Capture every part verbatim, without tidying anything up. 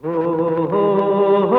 हो हो हो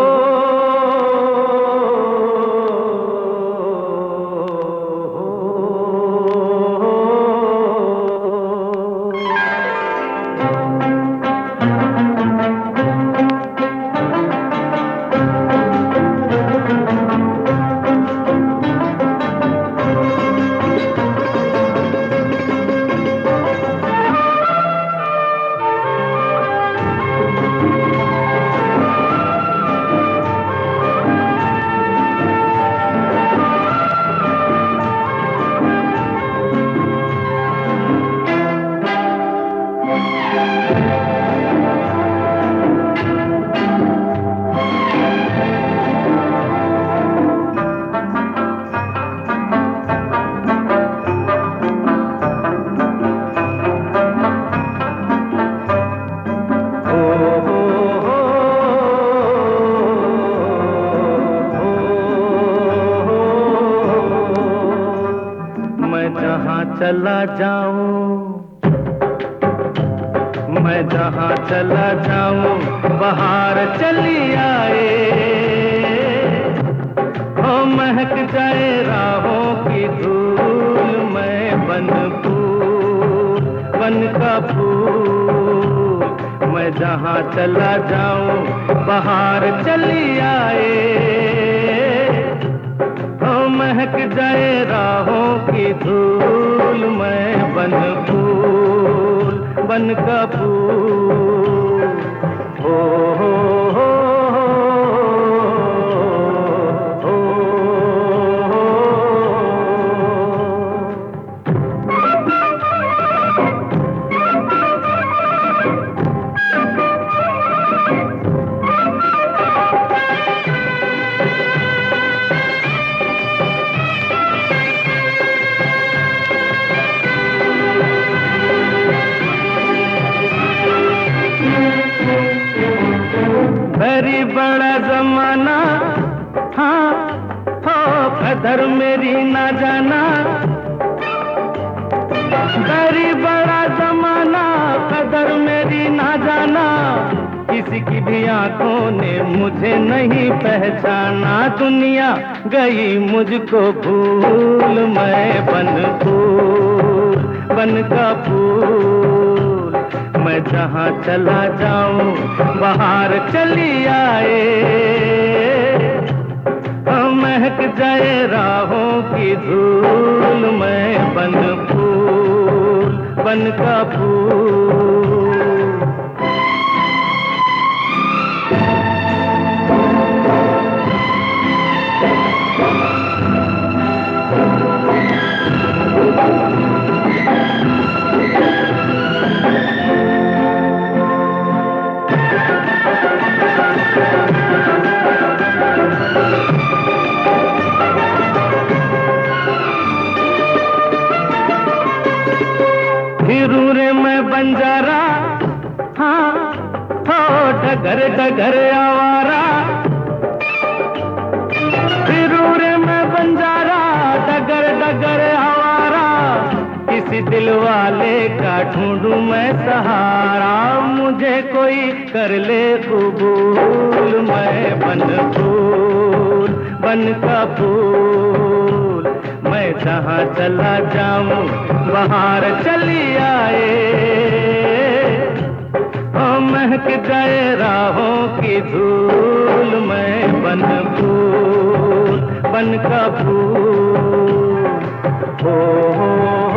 चला जाऊं, मैं जहां चला जाऊं बाहर चली आए, ओ महक जाए राहों की धूल, मैं बन फूल बन का फूल, मैं जहां चला जाऊं बाहर चली आए, ओ महक जाए राहों की धूल, मैं बन फूल बन का फूल। हो हो हो हो हो बड़ी बड़ा जमाना, हाँ हो कदर मेरी ना जाना, बड़ी बड़ा जमाना कदर मेरी ना जाना, किसी की भी आंखों ने मुझे नहीं पहचाना, दुनिया गई मुझको भूल, मैं बन फूल बन का फूल, मैं जहां चला जाऊं बाहर चली आए, महक जाए राहों की धूल, मैं बन फूल बन का फूल। फिरूं रे मैं बंजारा, हाँ हो डगर डगर आवारा, फिरूं रे मैं बंजारा डगर डगर आवारा, किसी दिल वाले का ढूंढूं मैं सहारा, मुझे कोई कर ले कबूल, मैं बन फूल बन का फूल, मैं जहां चला जाऊं बाहर चली आए, ओ महक जाए राहों की धूल, मैं बन फूल बन का फूल। हो हो